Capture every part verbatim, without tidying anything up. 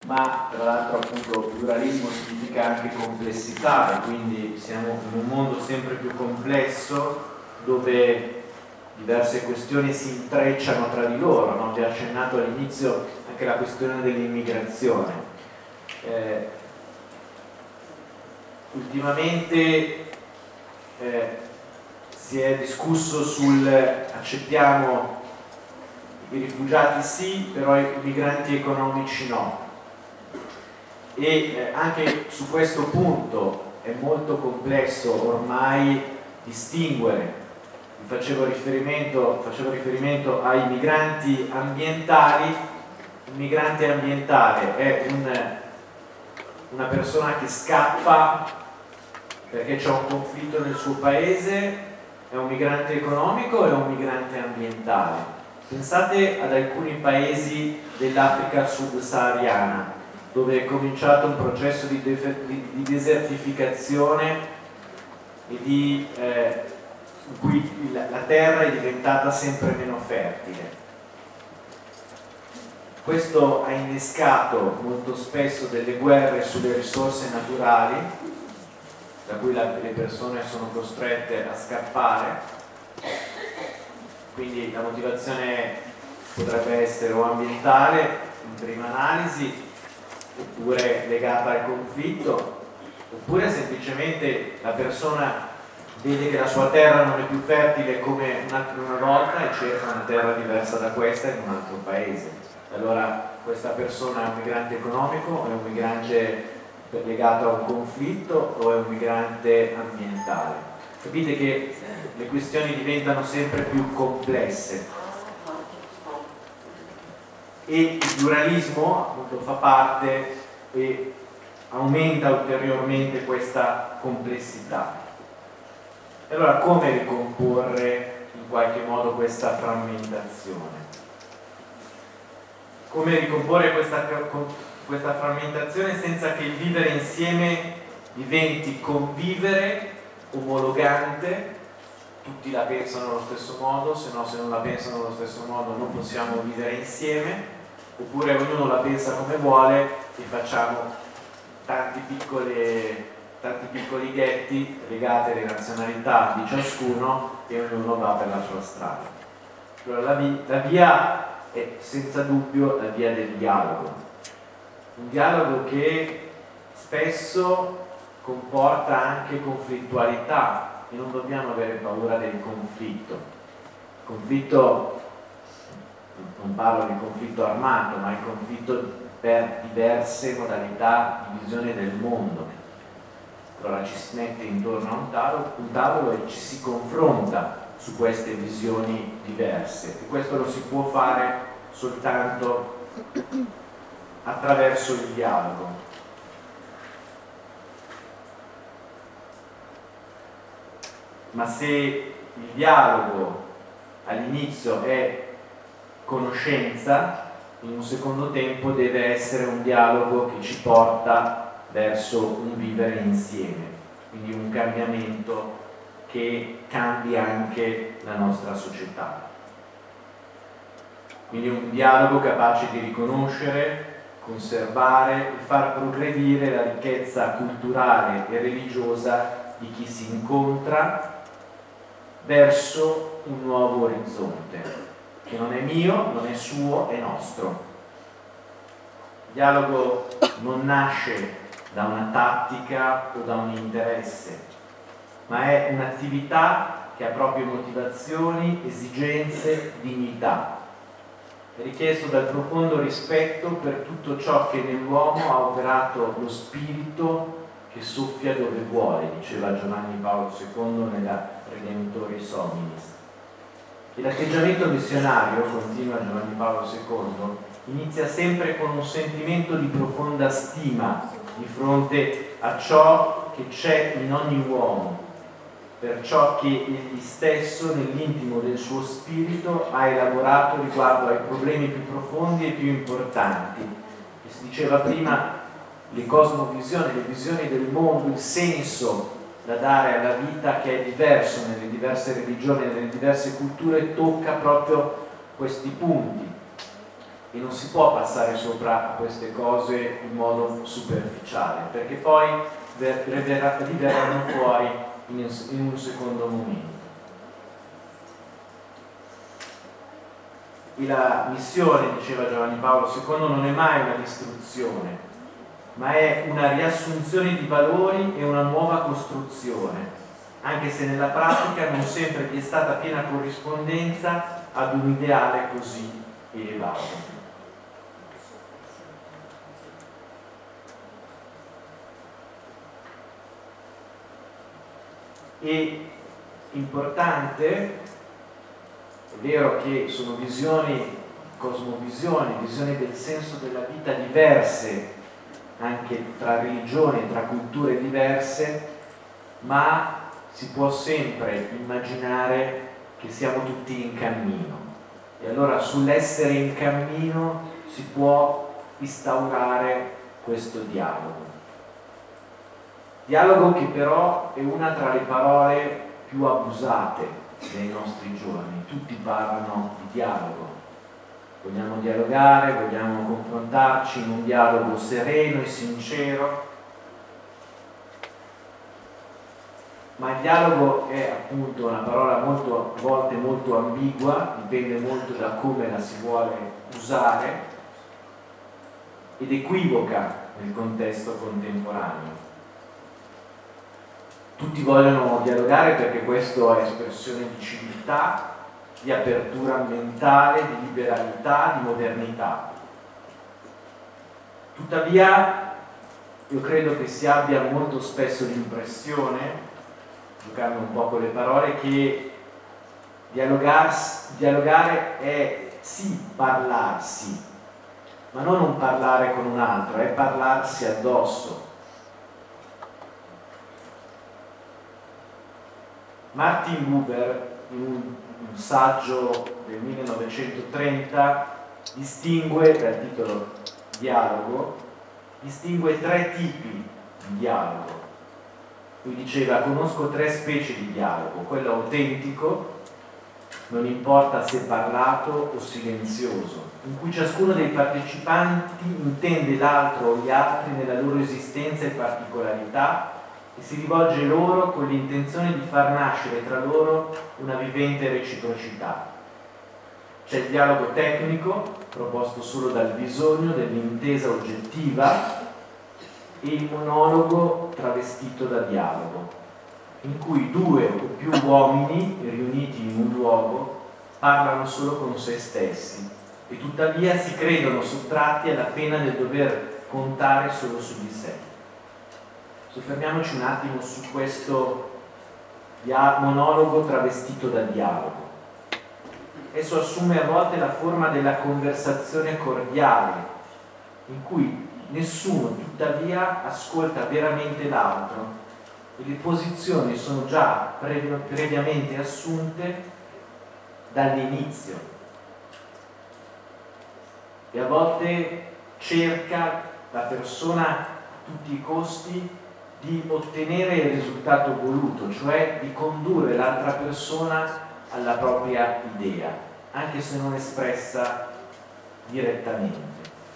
ma tra l'altro appunto pluralismo significa anche complessità, e quindi siamo in un mondo sempre più complesso dove diverse questioni si intrecciano tra di loro, no? Vi ho accennato all'inizio anche la questione dell'immigrazione. Eh, ultimamente eh, si è discusso sul accettiamo i rifugiati sì, però i migranti economici no. E eh, anche su questo punto è molto complesso ormai distinguere. Vi facevo riferimento, facevo riferimento ai migranti ambientali. Il migrante ambientale è un, una persona che scappa perché c'è un conflitto nel suo paese, è un migrante economico o è un migrante ambientale? Pensate ad alcuni paesi dell'Africa subsahariana, dove è cominciato un processo di, de- di desertificazione e di, eh, in cui la, la terra è diventata sempre meno fertile. Questo ha innescato molto spesso delle guerre sulle risorse naturali, da cui la, le persone sono costrette a scappare. Quindi la motivazione potrebbe essere o ambientale in prima analisi, oppure legata al conflitto, oppure semplicemente la persona vede che la sua terra non è più fertile come una volta e cerca una terra diversa da questa in un altro paese. Allora questa persona è un migrante economico, o è un migrante legato a un conflitto, o è un migrante ambientale? Capite che le questioni diventano sempre più complesse e il pluralismo appunto fa parte e aumenta ulteriormente questa complessità. E allora come ricomporre in qualche modo questa frammentazione? Come ricomporre questa, questa frammentazione senza che il vivere insieme diventi convivere omologante? Tutti la pensano allo stesso modo, se no, se non la pensano allo stesso modo non possiamo vivere insieme, oppure ognuno la pensa come vuole e facciamo tanti piccoli, tanti piccoli ghetti legati alle nazionalità di ciascuno e ognuno va per la sua strada. Allora, la, vi- la via è senza dubbio la via del dialogo, un dialogo che spesso comporta anche conflittualità, e non dobbiamo avere paura del conflitto. Il conflitto, non parlo di conflitto armato, ma il conflitto per diverse modalità di visione del mondo. Allora ci si mette intorno a un tavolo, un tavolo e ci si confronta su queste visioni diverse, e questo lo si può fare soltanto attraverso il dialogo. Ma se il dialogo all'inizio è conoscenza, in un secondo tempo deve essere un dialogo che ci porta verso un vivere insieme, quindi un cambiamento che cambi anche la nostra società. Quindi un dialogo capace di riconoscere, conservare e far progredire la ricchezza culturale e religiosa di chi si incontra verso un nuovo orizzonte, che non è mio, non è suo, è nostro. Il dialogo non nasce da una tattica o da un interesse, ma è un'attività che ha proprie motivazioni, esigenze, dignità. È richiesto dal profondo rispetto per tutto ciò che nell'uomo ha operato lo spirito che soffia dove vuole, diceva Giovanni Paolo secondo nella Redemptoris Hominis. E l'atteggiamento missionario, continua Giovanni Paolo secondo, inizia sempre con un sentimento di profonda stima di fronte a ciò che c'è in ogni uomo, per ciò che egli stesso nell'intimo del suo spirito ha elaborato riguardo ai problemi più profondi e più importanti. E si diceva prima, le cosmovisioni, le visioni del mondo, il senso da dare alla vita che è diverso nelle diverse religioni, nelle diverse culture, tocca proprio questi punti. e non si può passare sopra a queste cose in modo superficiale, perché poi riverranno fuori in un secondo momento. E la missione, diceva Giovanni Paolo secondo, non è mai una distruzione, ma è una riassunzione di valori e una nuova costruzione, anche se nella pratica non sempre vi è stata piena corrispondenza ad un ideale così elevato. E importante, è vero che sono visioni, cosmovisioni, visioni del senso della vita diverse, anche tra religioni, tra culture diverse, ma si può sempre immaginare che siamo tutti in cammino. E allora sull'essere in cammino si può instaurare questo dialogo. Dialogo che però è una tra le parole più abusate nei nostri giorni. Tutti parlano di dialogo. Vogliamo dialogare, vogliamo confrontarci in un dialogo sereno e sincero. Ma il dialogo è appunto una parola molto, a volte molto ambigua, dipende molto da come la si vuole usare ed equivoca nel contesto contemporaneo. Tutti vogliono dialogare perché questo è espressione di civiltà, di apertura mentale, di liberalità, di modernità. Tuttavia, io credo che si abbia molto spesso l'impressione, giocando un po' con le parole, che dialogare è sì parlarsi, ma non un parlare con un altro, è parlarsi addosso. Martin Buber, in un, un saggio del millenovecentotrenta, distingue, dal titolo Dialogo, distingue tre tipi di dialogo. Lui diceva: conosco tre specie di dialogo: quello autentico, non importa se parlato o silenzioso, in cui ciascuno dei partecipanti intende l'altro o gli altri nella loro esistenza e particolarità e si rivolge loro con l'intenzione di far nascere tra loro una vivente reciprocità. C'è il dialogo tecnico, proposto solo dal bisogno dell'intesa oggettiva, e il monologo travestito da dialogo, in cui due o più uomini riuniti in un luogo parlano solo con se stessi e tuttavia si credono sottratti alla pena del dover contare solo su di sé. Soffermiamoci un attimo su questo monologo travestito da dialogo. Esso assume a volte la forma della conversazione cordiale, in cui nessuno tuttavia ascolta veramente l'altro e le posizioni sono già previ- previamente assunte dall'inizio. E a volte cerca la persona a tutti i costi di ottenere il risultato voluto, cioè di condurre l'altra persona alla propria idea, anche se non espressa direttamente.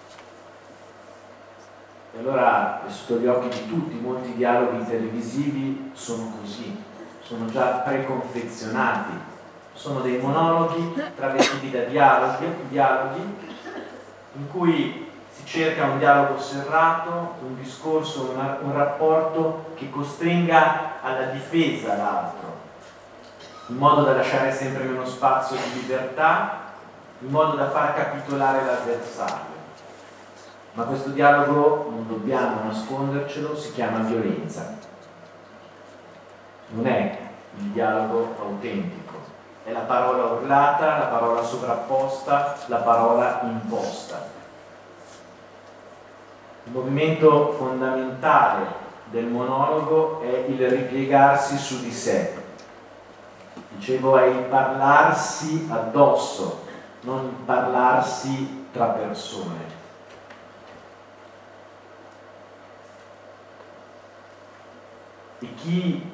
E allora è sotto gli occhi di tutti, molti dialoghi televisivi sono così, sono già preconfezionati, sono dei monologhi travestiti da dialoghi, dialoghi in cui si cerca un dialogo serrato, un discorso, una, un rapporto che costringa alla difesa l'altro, in modo da lasciare sempre meno spazio di libertà, in modo da far capitolare l'avversario. Ma questo dialogo, non dobbiamo nascondercelo, si chiama violenza. Non è il dialogo autentico, è la parola urlata, la parola sovrapposta, la parola imposta. Il movimento fondamentale del monologo è il ripiegarsi su di sé. Dicevo, è il parlarsi addosso, non il parlarsi tra persone. E chi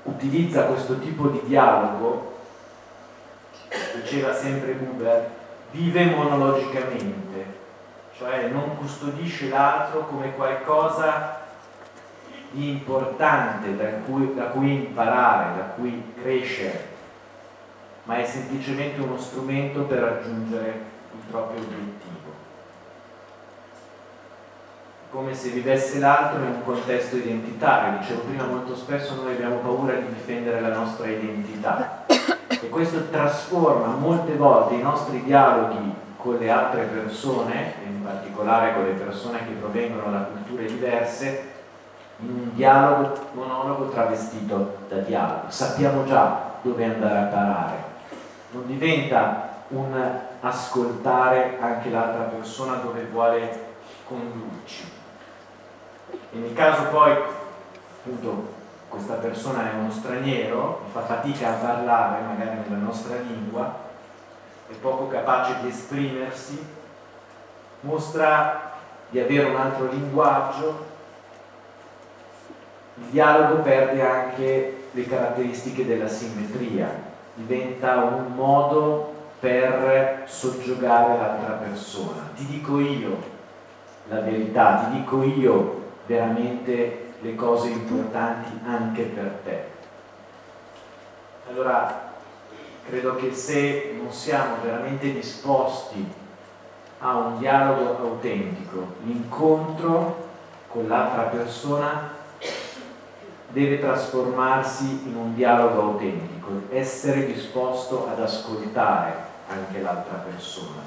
utilizza questo tipo di dialogo, diceva sempre Buber, vive monologicamente, cioè non custodisce l'altro come qualcosa di importante da cui, da cui imparare, da cui crescere, ma è semplicemente uno strumento per raggiungere il proprio obiettivo. Come se vivesse l'altro in un contesto identitario. Dicevo prima, molto spesso noi abbiamo paura di difendere la nostra identità e questo trasforma molte volte i nostri dialoghi con le altre persone, in particolare con le persone che provengono da culture diverse, in un dialogo, monologo travestito da dialogo. Sappiamo già dove andare a parare, non diventa un ascoltare anche l'altra persona dove vuole condurci. E nel caso poi appunto questa persona è uno straniero, fa fatica a parlare magari nella nostra lingua, è poco capace di esprimersi, mostra di avere un altro linguaggio, il dialogo perde anche le caratteristiche della simmetria, diventa un modo per soggiogare l'altra persona. Ti dico io la verità, ti dico io veramente le cose importanti anche per te. Allora credo che se non siamo veramente disposti a un dialogo autentico, l'incontro con l'altra persona deve trasformarsi in un dialogo autentico, essere disposto ad ascoltare anche l'altra persona.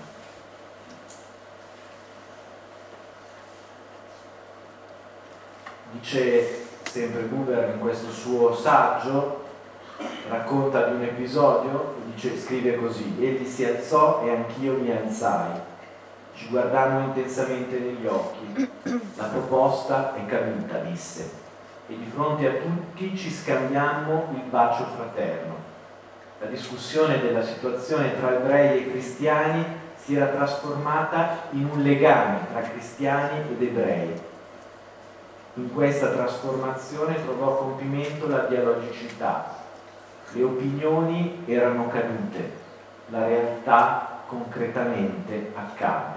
Dice sempre Buber in questo suo saggio, racconta di un episodio, dice, scrive così: egli si alzò e anch'io mi alzai, ci guardammo intensamente negli occhi, la proposta è caduta, disse, e di fronte a tutti ci scambiammo il bacio fraterno. La discussione della situazione tra ebrei e cristiani si era trasformata in un legame tra cristiani ed ebrei. In questa trasformazione trovò compimento la dialogicità. Le opinioni erano cadute, la realtà concretamente accadde.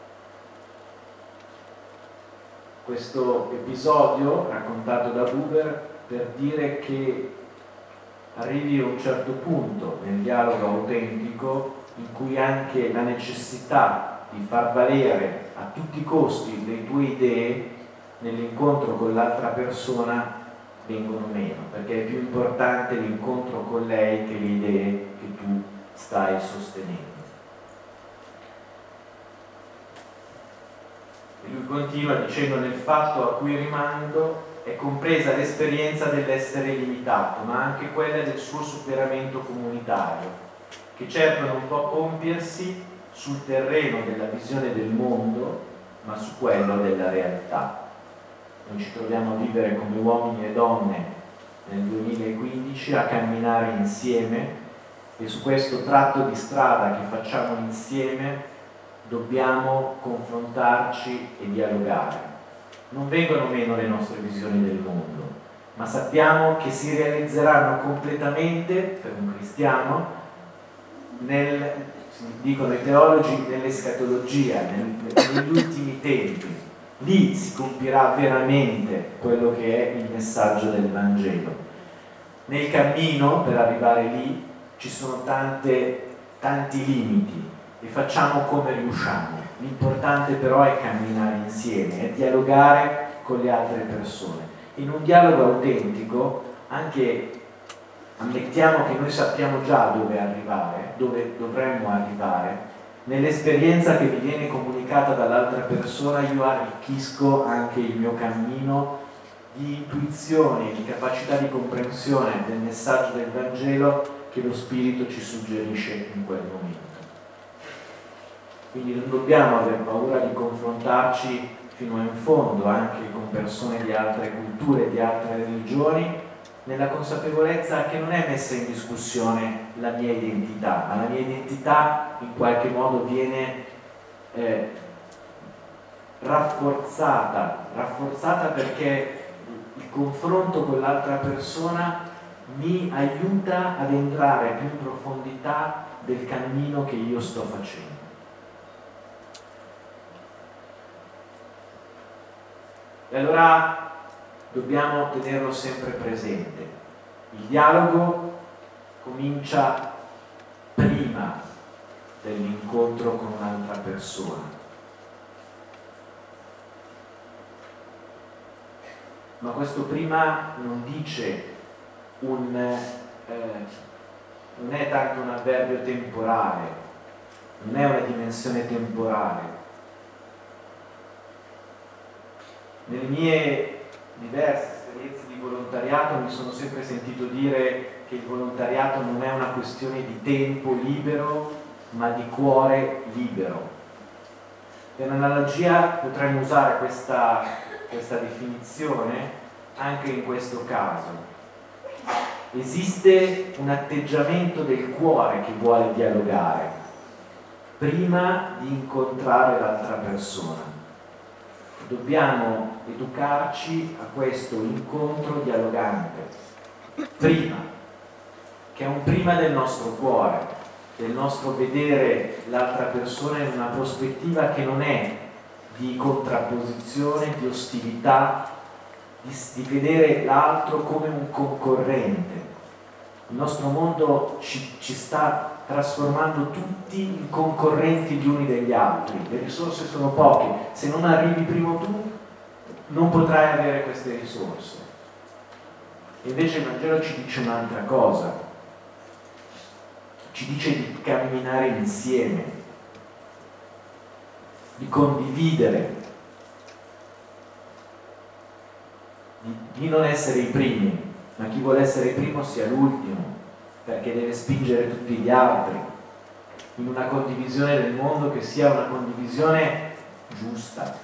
Questo episodio raccontato da Buber per dire che arrivi a un certo punto nel dialogo autentico in cui anche la necessità di far valere a tutti i costi le tue idee nell'incontro con l'altra persona vengono meno, perché è più importante l'incontro con lei che le idee che tu stai sostenendo. E lui continua dicendo: nel fatto a cui rimando è compresa l'esperienza dell'essere limitato, ma anche quella del suo superamento comunitario, che certo non può compiersi sul terreno della visione del mondo, ma su quello della realtà. Noi ci troviamo a vivere come uomini e donne nel duemilaquindici, a camminare insieme, e su questo tratto di strada che facciamo insieme dobbiamo confrontarci e dialogare. Non vengono meno le nostre visioni del mondo, ma sappiamo che si realizzeranno completamente, per un cristiano, nel, dicono i teologi, nell'escatologia, nel, negli ultimi tempi. Lì si compirà veramente quello che è il messaggio del Vangelo. Nel cammino per arrivare lì ci sono tante, tanti limiti e facciamo come riusciamo. L'importante però è camminare insieme, è dialogare con le altre persone. In un dialogo autentico anche ammettiamo che noi sappiamo già dove arrivare, dove dovremmo arrivare. Nell'esperienza che mi viene comunicata dall'altra persona io arricchisco anche il mio cammino di intuizione, di capacità di comprensione del messaggio del Vangelo che lo Spirito ci suggerisce in quel momento. Quindi non dobbiamo aver paura di confrontarci fino in fondo anche con persone di altre culture, di altre religioni, nella consapevolezza che non è messa in discussione la mia identità, ma la mia identità in qualche modo viene eh, rafforzata, rafforzata perché il confronto con l'altra persona mi aiuta ad entrare più in profondità del cammino che io sto facendo. E allora dobbiamo tenerlo sempre presente. Il dialogo comincia prima dell'incontro con un'altra persona. Ma questo prima non dice un, eh, non è tanto un avverbio temporale, non è una dimensione temporale. Nelle mie diverse esperienze di volontariato mi sono sempre sentito dire che il volontariato non è una questione di tempo libero, ma di cuore libero. Per analogia potremmo usare questa, questa definizione anche in questo caso. Esiste un atteggiamento del cuore che vuole dialogare prima di incontrare l'altra persona. Dobbiamo educarci a questo incontro dialogante prima, che è un prima del nostro cuore, del nostro vedere l'altra persona in una prospettiva che non è di contrapposizione, di ostilità, di, di vedere l'altro come un concorrente. Il nostro mondo ci, ci sta trasformando tutti in concorrenti gli uni degli altri, le risorse sono poche, se non arrivi primo tu non potrai avere queste risorse. E invece il Vangelo ci dice un'altra cosa, ci dice di camminare insieme, di condividere, di, di non essere i primi, ma chi vuole essere il primo sia l'ultimo, perché deve spingere tutti gli altri in una condivisione del mondo che sia una condivisione giusta.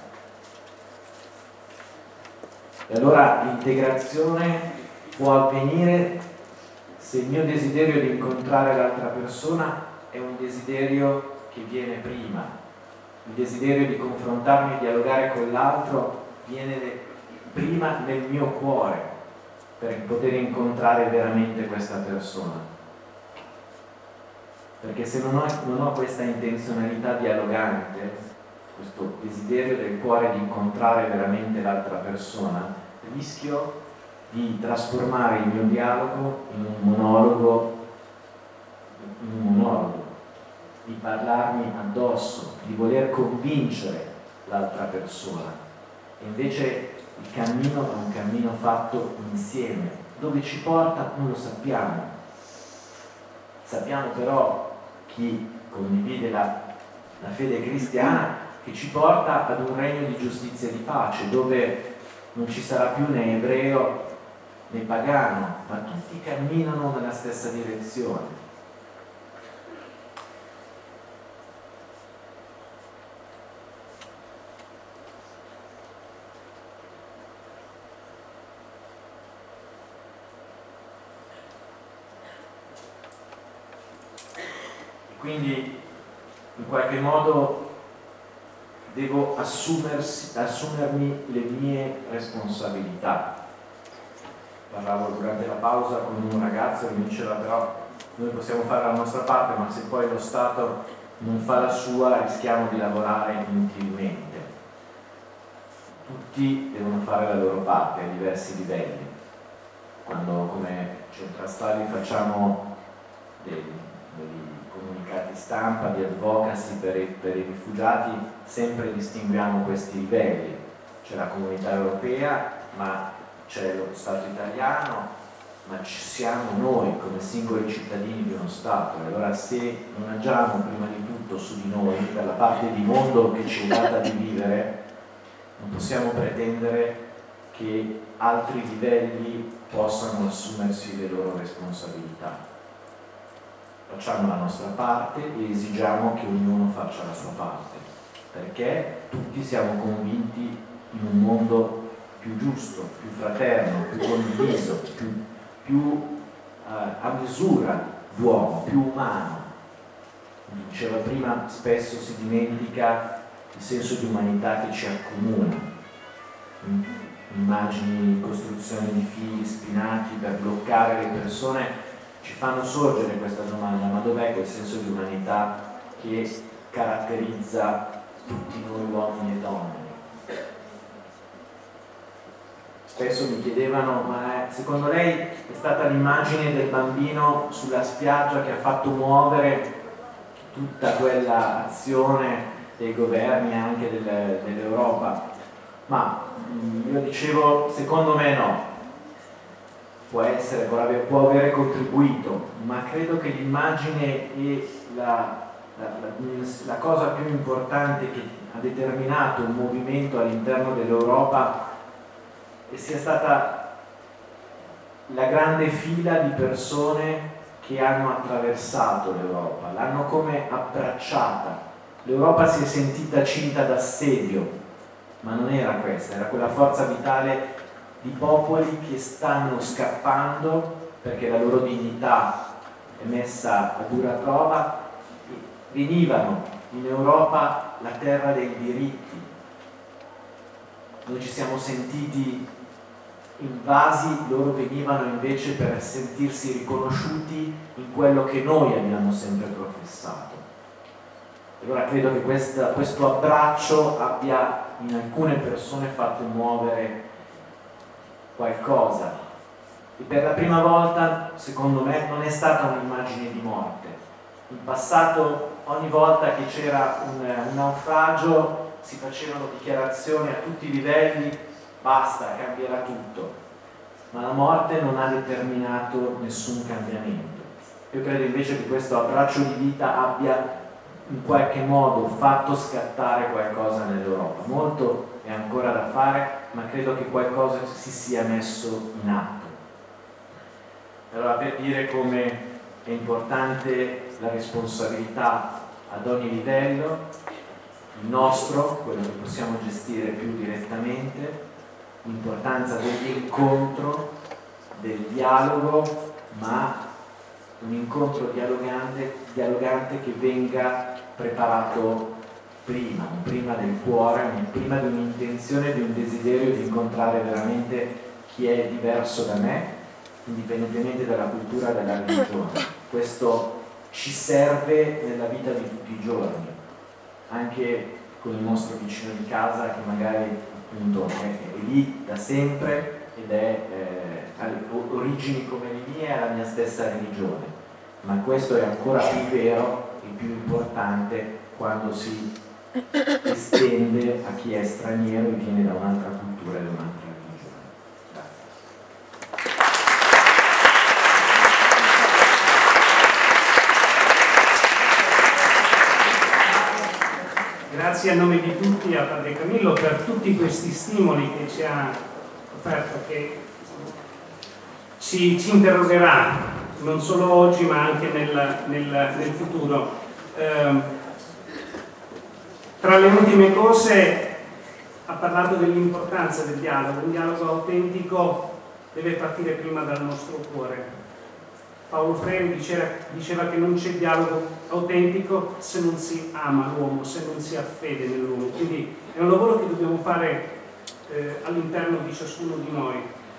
E allora l'integrazione può avvenire se il mio desiderio di incontrare l'altra persona è un desiderio che viene prima, il desiderio di confrontarmi e dialogare con l'altro viene prima nel mio cuore per poter incontrare veramente questa persona. Perché se non ho, non ho questa intenzionalità dialogante, questo desiderio del cuore di incontrare veramente l'altra persona, rischio di trasformare il mio dialogo in un monologo, in un monologo, di parlarmi addosso, di voler convincere l'altra persona. E invece il cammino è un cammino fatto insieme. Dove ci porta non lo sappiamo. Sappiamo però, chi condivide la, la fede cristiana, che ci porta ad un regno di giustizia e di pace, dove non ci sarà più né ebreo né pagano, ma tutti camminano nella stessa direzione. E quindi in qualche modo devo assumersi, assumermi le mie responsabilità. Parlavo durante la pausa con un ragazzo che mi diceva però noi possiamo fare la nostra parte, ma se poi lo Stato non fa la sua rischiamo di lavorare inutilmente. Tutti devono fare la loro parte a diversi livelli. Quando come Centrastalli facciamo dei, dei comunicati stampa, di advocacy per i, per i rifugiati, sempre distinguiamo questi livelli. C'è la comunità europea, ma c'è lo Stato italiano, ma ci siamo noi come singoli cittadini di uno Stato. E allora se non agiamo prima di tutto su di noi, per la parte di mondo che ci è data di vivere, non possiamo pretendere che altri livelli possano assumersi le loro responsabilità. Facciamo la nostra parte e esigiamo che ognuno faccia la sua parte, perché tutti siamo convinti in un mondo più giusto, più fraterno, più condiviso, più, più eh, a misura d'uomo, più umano. Come diceva prima, spesso si dimentica il senso di umanità che ci accomuna. Immagini, costruzioni di fili spinati per bloccare le persone ci fanno sorgere questa domanda: ma dov'è quel senso di umanità che caratterizza tutti noi uomini e donne? spesso mi chiedevano: ma secondo lei è stata l'immagine del bambino sulla spiaggia che ha fatto muovere tutta quella azione dei governi e anche del, dell'Europa? Ma io dicevo, secondo me no, può essere, può avere, può avere contribuito, ma credo che l'immagine e la, la, la, la cosa più importante che ha determinato un movimento all'interno dell'Europa sia stata la grande fila di persone che hanno attraversato l'Europa, l'hanno come abbracciata. L'Europa si è sentita cinta d'assedio, ma non era questa, era quella forza vitale di popoli che stanno scappando perché la loro dignità è messa a dura prova, e venivano in Europa la terra dei diritti. Noi ci siamo sentiti invasi, loro venivano invece per sentirsi riconosciuti in quello che noi abbiamo sempre professato. Allora credo che questa, questo abbraccio abbia in alcune persone fatto muovere qualcosa, e per la prima volta, secondo me, non è stata un'immagine di morte. In passato, ogni volta che c'era un, un naufragio, si facevano dichiarazioni a tutti i livelli: basta, cambierà tutto. Ma la morte non ha determinato nessun cambiamento. Io credo invece che questo abbraccio di vita abbia in qualche modo fatto scattare qualcosa nell'Europa. Molto è ancora da fare, ma credo che qualcosa si sia messo in atto. Allora, per dire come è importante la responsabilità ad ogni livello, il nostro, quello che possiamo gestire più direttamente, l'importanza dell'incontro, del dialogo, ma un incontro dialogante, dialogante che venga preparato prima, prima del cuore, prima di un'intenzione, di un desiderio di incontrare veramente chi è diverso da me, indipendentemente dalla cultura e dalla religione. Questo ci serve nella vita di tutti i giorni, anche con il nostro vicino di casa che magari appunto è, è lì da sempre ed è eh, ha origini come le mie e ha la mia stessa religione, ma questo è ancora più vero e più importante quando si estende a chi è straniero e viene da un'altra cultura e da un'altra religione. Grazie. Grazie a nome di tutti a Padre Camillo per tutti questi stimoli che ci ha offerto, che ci, ci interrogerà non solo oggi ma anche nel, nel, nel futuro. Eh, tra le ultime cose ha parlato dell'importanza del dialogo. Un dialogo autentico deve partire prima dal nostro cuore. Paolo Freire diceva, diceva che non c'è dialogo autentico se non si ama l'uomo, se non si ha fede nell'uomo. Quindi è un lavoro che dobbiamo fare eh, all'interno di ciascuno di noi.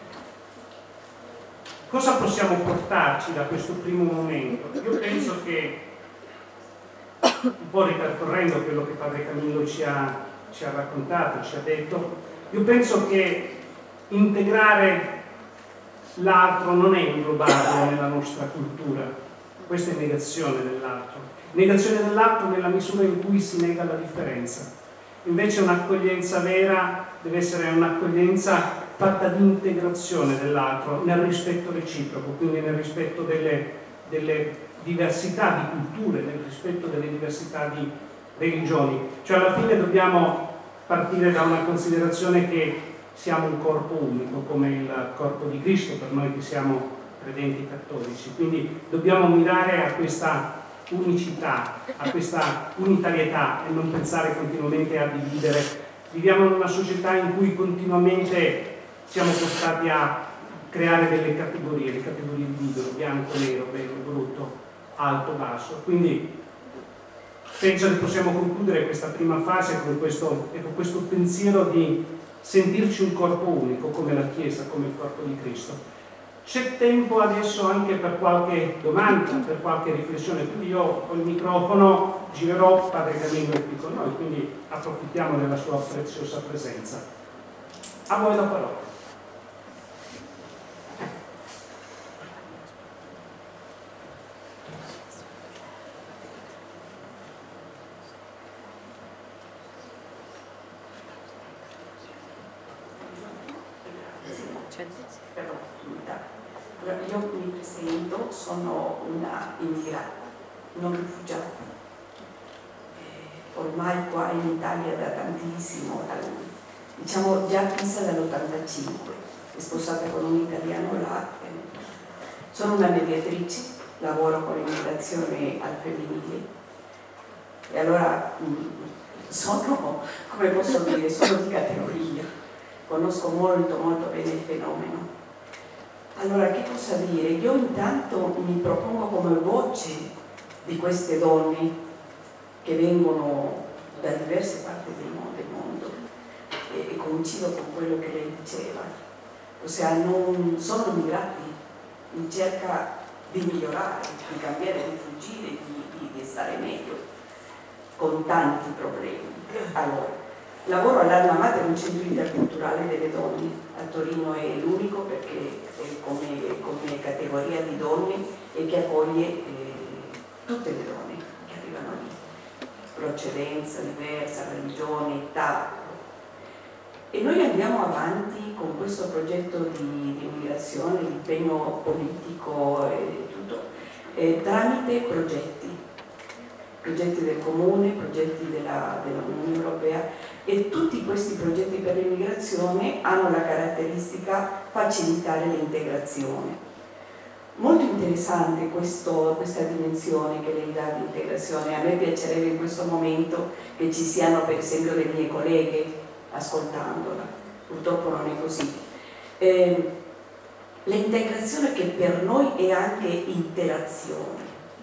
Cosa possiamo portarci da questo primo momento? Io penso che, un po' ripercorrendo quello che Padre Camillo ci ha, ci ha raccontato, ci ha detto, io penso che integrare l'altro non è inglobato nella nostra cultura. Questa è negazione dell'altro. Negazione dell'altro nella misura in cui si nega la differenza. Invece un'accoglienza vera deve essere un'accoglienza fatta di integrazione dell'altro nel rispetto reciproco, quindi nel rispetto delle, delle diversità di culture, nel rispetto delle diversità di religioni. Cioè alla fine dobbiamo partire da una considerazione che siamo un corpo unico, come il corpo di Cristo per noi che siamo credenti cattolici. Quindi dobbiamo mirare a questa unicità, a questa unitarietà e non pensare continuamente a dividere. Viviamo in una società in cui continuamente siamo portati a creare delle categorie, le categorie di libero, bianco, nero, bello, brutto, alto, basso. Quindi penso che possiamo concludere questa prima fase con questo, e con questo pensiero di sentirci un corpo unico come la Chiesa, come il corpo di Cristo. C'è tempo adesso anche per qualche domanda, per qualche riflessione, quindi io col microfono girerò, Padre Camillo è qui con noi, quindi approfittiamo della sua preziosa presenza. A voi la parola. per l'opportunità. Allora, io mi presento, sono una immigrata, non rifugiata. Eh, ormai qua in Italia da tantissimo, dal, diciamo già pensa dall'ottantacinque, è sposata con un italiano là. Eh. Sono una mediatrice, lavoro con l'immigrazione al femminile. E allora sono, come posso dire, sono di categoria, conosco molto molto bene il fenomeno. Allora, che cosa dire? Io intanto mi propongo come voce di queste donne che vengono da diverse parti del mondo, del mondo e, e coincido con quello che lei diceva, ossia non sono migrati in cerca di migliorare, di cambiare, di fuggire, di, di, di stare meglio, con tanti problemi. Allora, lavoro all'Alma Mater, un centro interculturale delle donne. A Torino è l'unico perché è come, come categoria di donne e che accoglie eh, tutte le donne che arrivano lì, procedenza diversa, religione, età. E noi andiamo avanti con questo progetto di, di immigrazione, di impegno politico e tutto, eh, tramite progetti. progetti del Comune, progetti della, dell'Unione Europea, e tutti questi progetti per l'immigrazione hanno la caratteristica facilitare l'integrazione. Molto interessante questo, questa dimensione che lei dà di integrazione. A me piacerebbe in questo momento che ci siano per esempio le mie colleghe ascoltandola, purtroppo non è così. Eh, l'integrazione che per noi è anche interazione,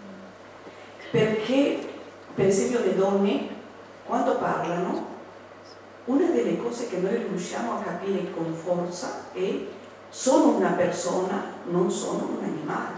perché per esempio le donne quando parlano, una delle cose che noi riusciamo a capire con forza è: sono una persona, non sono un animale.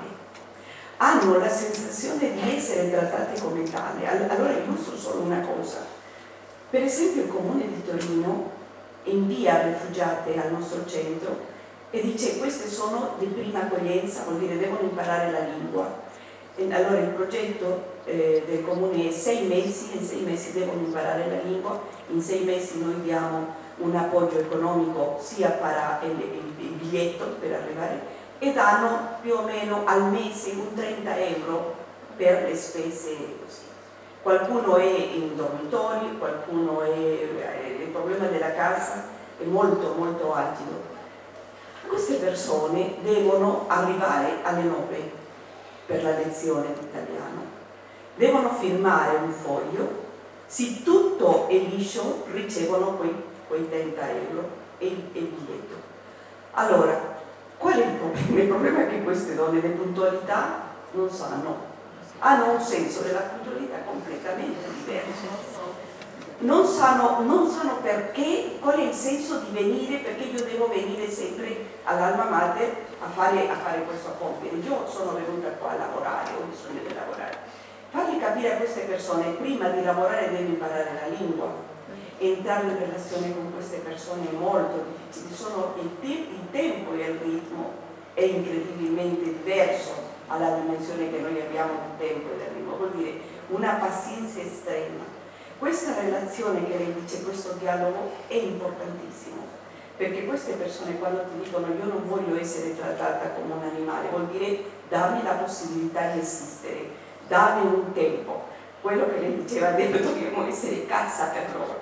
Hanno la sensazione di essere trattate come tale. Allora illustro solo una cosa. Per esempio il Comune di Torino invia rifugiate al nostro centro e dice: queste sono di prima accoglienza, vuol dire devono imparare la lingua. E allora il progetto eh, del Comune è sei mesi, in sei mesi devono imparare la lingua, in sei mesi noi diamo un appoggio economico sia per il, il, il biglietto per arrivare, e danno più o meno al mese un trenta euro per le spese così. Qualcuno è in dormitori, qualcuno è, è il problema della casa è molto molto alto. Queste persone devono arrivare alle nove per la lezione di italiano, devono firmare un foglio, se tutto è liscio ricevono quei, quei trenta euro e il, e il biglietto. Allora, qual è il problema? Il problema è che queste donne di puntualità non sanno, hanno un senso della puntualità completamente diverso. Non sanno, non sanno perché, qual è il senso di venire, perché io devo venire sempre all'Alma Mater a fare, a fare questo compito. Io sono venuta qua a lavorare, ho bisogno di lavorare. Fargli capire a queste persone: prima di lavorare devi imparare la lingua. Entrare in relazione con queste persone è molto difficile. Sono il, te il tempo e il ritmo è incredibilmente diverso alla dimensione che noi abbiamo del tempo e del ritmo. Vuol dire una pazienza estrema. Questa relazione che lei dice, questo dialogo è importantissimo, perché queste persone quando ti dicono io non voglio essere trattata come un animale, vuol dire dammi la possibilità di esistere, dammi un tempo. Quello che lei diceva, dobbiamo essere cassa per loro,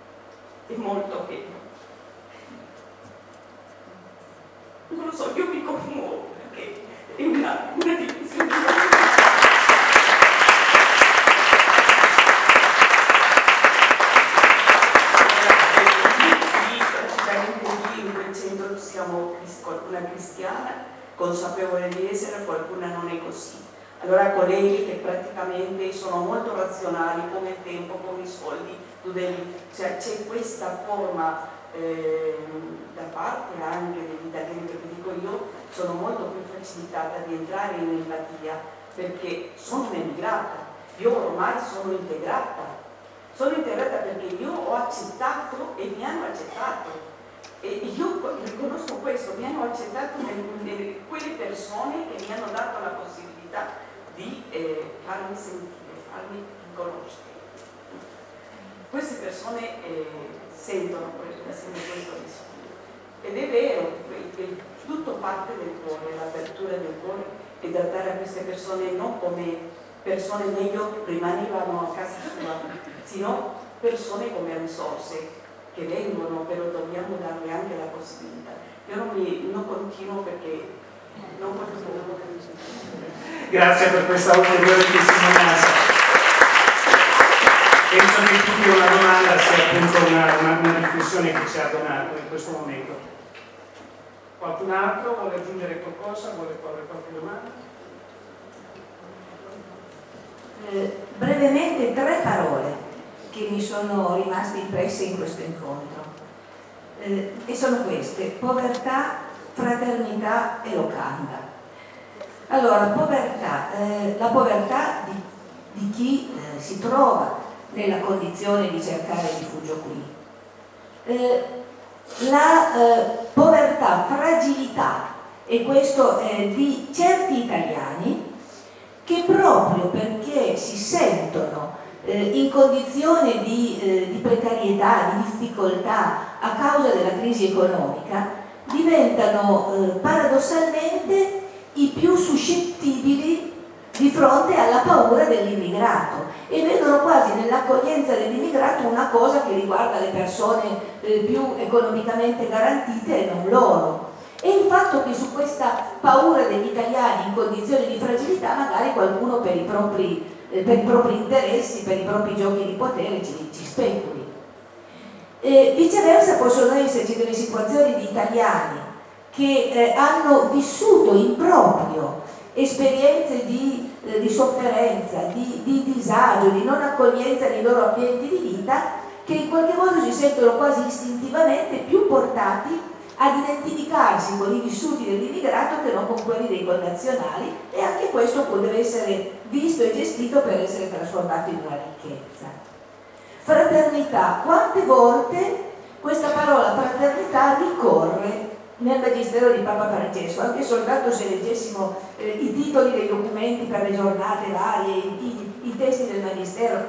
è molto vero. Non lo so, io mi commuovo perché è una, una dimensione. Siamo qualcuna cristiana, consapevole di essere, qualcuna non è così. Allora colleghi che praticamente sono molto razionali come il tempo, come i soldi, tu devi, cioè c'è questa forma eh, da parte anche degli italiani, perché dico io sono molto più facilitata di entrare in empatia perché sono un'emigrata, io ormai sono integrata, sono integrata perché io ho accettato e mi hanno accettato. E io riconosco questo, mi hanno accettato nel, quelle persone che mi hanno dato la possibilità di eh, farmi sentire, farmi conoscere. Queste persone eh, sentono questo, questo bisogno. Ed è vero, parte del cuore, l'apertura del cuore e trattare a queste persone non come persone meglio rimanevano a casa sua, sino persone come risorse che vengono, però dobbiamo darle anche la possibilità. Io non, mi, non continuo perché non continuo. Grazie per questa ulteriore testimonianza. Penso che più che una domanda sia appunto una, una, una riflessione che ci ha donato in questo momento. Qualcun altro vuole aggiungere qualcosa? Vuole fare qualche domanda? Eh, brevemente tre parole che mi sono rimaste impresse in questo incontro eh, e sono queste: povertà, fraternità e locanda. Allora, povertà, eh, la povertà di, di chi eh, si trova nella condizione di cercare rifugio qui, eh, la eh, povertà, fragilità, e questo è di certi italiani che proprio perché si sentono eh, in condizione di, eh, di precarietà, di difficoltà a causa della crisi economica, diventano eh, paradossalmente i più suscettibili di fronte alla paura dell'immigrato e vedono quasi nell'accoglienza dell'immigrato una cosa che riguarda le persone eh, più economicamente garantite e non loro. E il fatto che su questa paura degli italiani in condizioni di fragilità magari qualcuno per i propri, eh, per i propri interessi, per i propri giochi di potere ci, ci speculi. E viceversa possono esserci delle situazioni di italiani che eh, hanno vissuto in proprio esperienze di, eh, di sofferenza, di, di disagio, di non accoglienza nei loro ambienti di vita, che in qualche modo si sentono quasi istintivamente più portati ad identificarsi con i vissuti dell'immigrato che non con quelli dei connazionali, e anche questo può deve essere visto e gestito per essere trasformato in una ricchezza. Fraternità, quante volte questa parola fraternità ricorre nel Magistero di Papa Francesco, anche soltanto se leggessimo eh, i titoli dei documenti per le giornate varie, i, i, i testi del Magistero,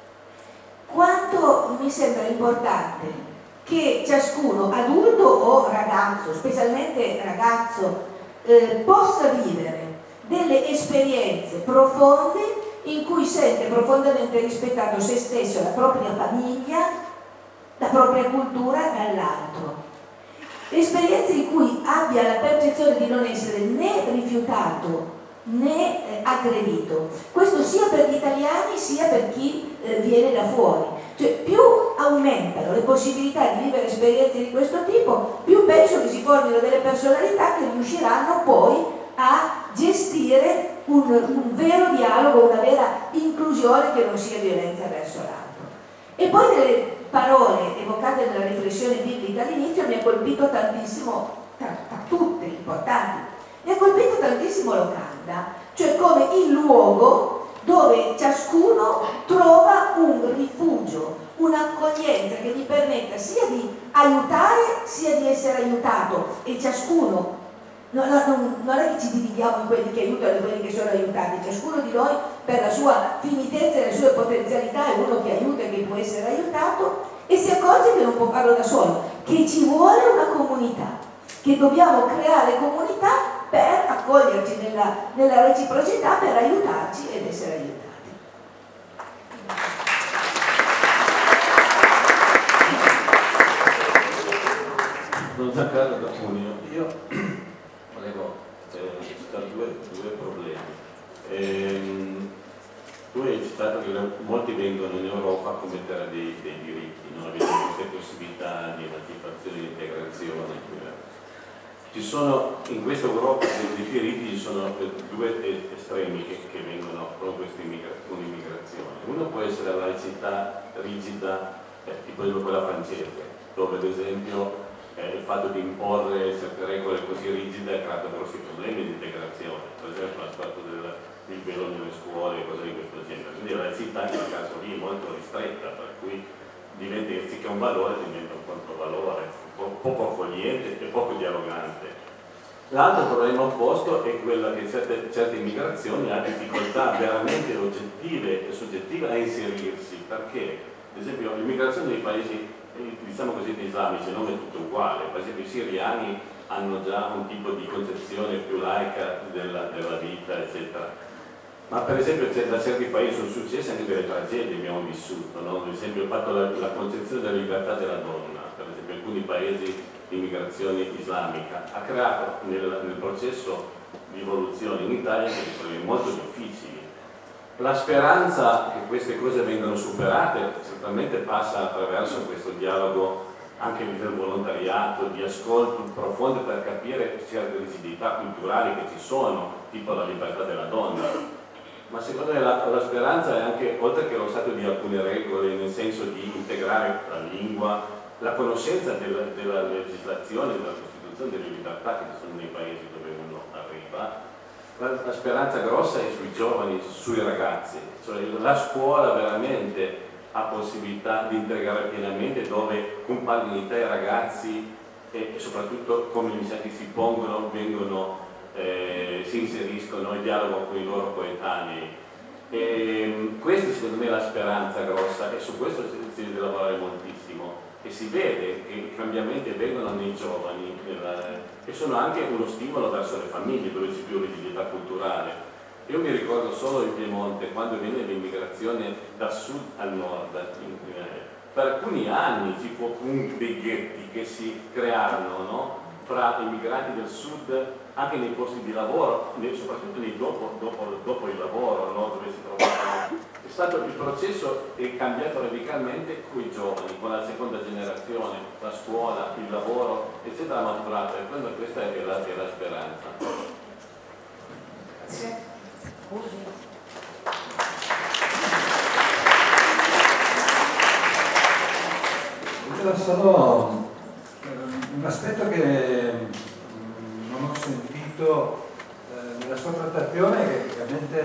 quanto mi sembra importante che ciascuno, adulto o ragazzo, specialmente ragazzo, eh, possa vivere delle esperienze profonde in cui sente profondamente rispettato se stesso, la propria famiglia, la propria cultura dall'altro. Esperienze in cui abbia la percezione di non essere né rifiutato né eh, aggredito. Questo sia per gli italiani sia per chi eh, viene da fuori. Cioè, più aumentano le possibilità di vivere esperienze di questo tipo, più penso che si formino delle personalità che riusciranno poi a gestire un, un vero dialogo, una vera inclusione che non sia violenza verso l'altro. E poi nelle parole evocate nella riflessione biblica all'inizio mi ha colpito tantissimo, tra, tra tutte importanti, mi ha colpito tantissimo locanda, cioè come il luogo dove ciascuno trova un rifugio, un'accoglienza che gli permetta sia di aiutare sia di essere aiutato, e ciascuno, non, non, non è che ci dividiamo in quelli che aiutano e quelli che sono aiutati, ciascuno di noi per la sua finitezza e le sue potenzialità è uno che aiuta e che può essere aiutato, e si accorge che non può farlo da solo, che ci vuole una comunità, che dobbiamo creare comunità per accoglierci nella, nella reciprocità, per aiutarci ed essere aiutati. Don Giancarlo da Cuneo, io volevo eh, citare due, due problemi. Ehm, tu hai citato che molti vengono in Europa a commettere dei, dei diritti, non avendo queste possibilità di emancipazione, di integrazione. Ci sono in questa Europa dei diritti, ci sono due estremi che, che vengono con questa immigrazione. Uno può essere la laicità rigida, eh, tipo quella francese, dove ad esempio eh, il fatto di imporre certe regole così rigide ha creato grossi problemi di integrazione, per esempio l'aspetto del, del velo nelle scuole e cose di questo genere. Quindi la laicità in quel caso lì è molto ristretta, per cui diventa, anziché un valore, diventa un controvalore, un po' poco accogliente e poco dialogante. L'altro problema opposto è quello che certe, certe immigrazioni hanno difficoltà veramente oggettive e soggettive a inserirsi, perché ad esempio l'immigrazione dei paesi diciamo così, islamici, non è tutto uguale. Per esempio i siriani hanno già un tipo di concezione più laica della, della vita, eccetera. Ma per esempio da certi paesi sono successe anche delle tragedie che abbiamo vissuto, no? Per esempio il fatto la, la concezione della libertà della donna, per esempio in alcuni paesi di immigrazione islamica, ha creato nel, nel processo di evoluzione in Italia dei problemi molto difficili. La speranza che queste cose vengano superate certamente passa attraverso questo dialogo anche a livello volontariato, di ascolto profondo per capire certe rigidità culturali che ci sono, tipo la libertà della donna. Ma secondo me la, la speranza è anche, oltre che lo stato di alcune regole, nel senso di integrare la lingua, la conoscenza della, della legislazione, della Costituzione, delle libertà che ci sono nei paesi dove uno arriva. La, la speranza grossa è sui giovani, sui ragazzi, cioè la scuola veramente ha possibilità di integrare pienamente, dove con parità i ragazzi e, e soprattutto come gli insegnanti si pongono, vengono, eh, si inseriscono e dialogano con i loro coetanei. E, questa secondo me è la speranza grossa e su questo si, si deve lavorare moltissimo e si vede che i cambiamenti avvengono nei giovani nella, e sono anche uno stimolo verso le famiglie dove c'è più rigidità culturale. Io mi ricordo solo in Piemonte, quando venne l'immigrazione da sud al nord, in, eh, per alcuni anni ci fu appunto dei ghetti che si crearono, no? Fra i migranti del sud, anche nei posti di lavoro, soprattutto nei dopo, dopo, dopo il lavoro, no? Dove si trovavano. È stato, il processo è cambiato radicalmente con i giovani, con la seconda generazione, la scuola, il lavoro, eccetera, maturato, e questa è la, è la speranza. Grazie. C'era solo un aspetto che non ho sentito eh, nella sua trattazione, che praticamente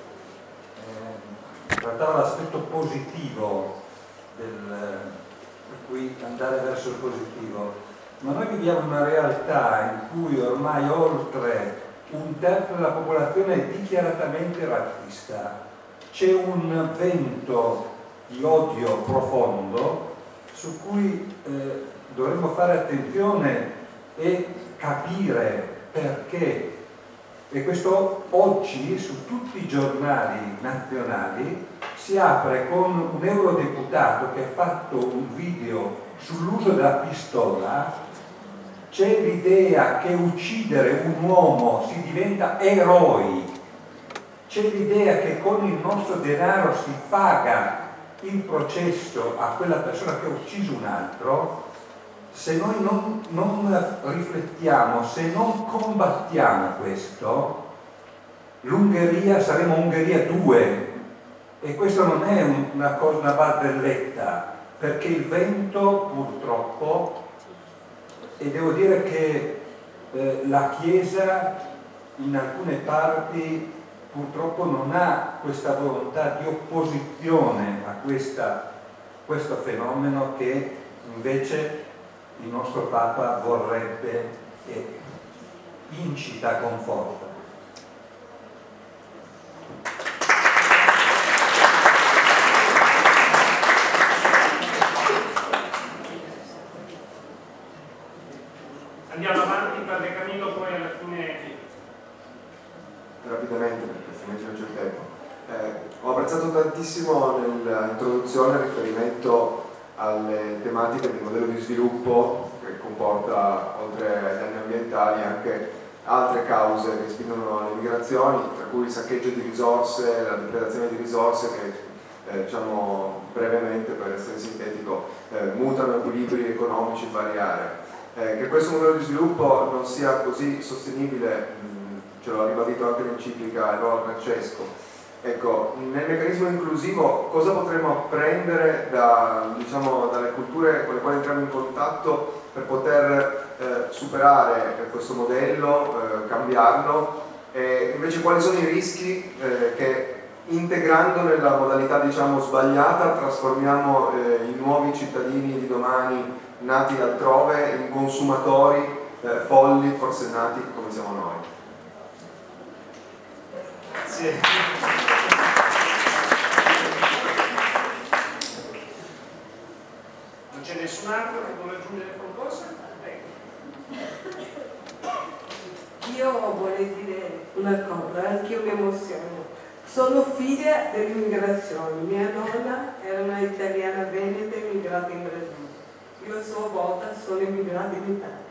eh, trattava l'aspetto positivo del, per cui andare verso il positivo, ma noi viviamo in una realtà in cui ormai oltre un terzo della popolazione è dichiaratamente razzista. C'è un vento di odio profondo su cui eh, dovremmo fare attenzione e capire perché. E questo oggi su tutti i giornali nazionali si apre con un eurodeputato che ha fatto un video sull'uso della pistola. C'è l'idea che uccidere un uomo si diventa eroi, c'è l'idea che con il nostro denaro si paga il processo a quella persona che ha ucciso un altro. Se noi non, non riflettiamo, se non combattiamo questo, l'Ungheria saremo Ungheria due, e questo non è una cosa, una barzelletta, perché il vento purtroppo, e devo dire che eh, la Chiesa in alcune parti purtroppo non ha questa volontà di opposizione a questa, questo fenomeno che invece il nostro Papa vorrebbe e incita con forza. Andiamo avanti, Padre Camillo, poi alla fine. Rapidamente, perché altrimenti non c'è il tempo. Eh, ho apprezzato tantissimo nell'introduzione il riferimento alle tematiche del modello di sviluppo che comporta, oltre ai danni ambientali, anche altre cause che spingono alle migrazioni, tra cui il saccheggio di risorse, la depredazione di risorse che, eh, diciamo brevemente, per essere sintetico, eh, mutano equilibri economici in varie aree. Eh, che questo modello di sviluppo non sia così sostenibile, mh, ce l'ha ribadito anche l'enciclica Papa Francesco. Ecco, nel meccanismo inclusivo cosa potremmo apprendere da, diciamo, dalle culture con le quali entriamo in contatto per poter eh, superare questo modello, eh, cambiarlo, e invece quali sono i rischi eh, che integrando nella modalità, diciamo, sbagliata trasformiamo eh, i nuovi cittadini di domani nati altrove in consumatori eh, folli, forsennati come siamo noi. Grazie. Non c'è nessun altro che vuole aggiungere qualcosa? Io vorrei dire una cosa, anch'io mi emoziono. Sono figlia dell'immigrazione, mia nonna era una italiana veneta immigrata in Brasile. Io a sua volta sono immigrata in Italia.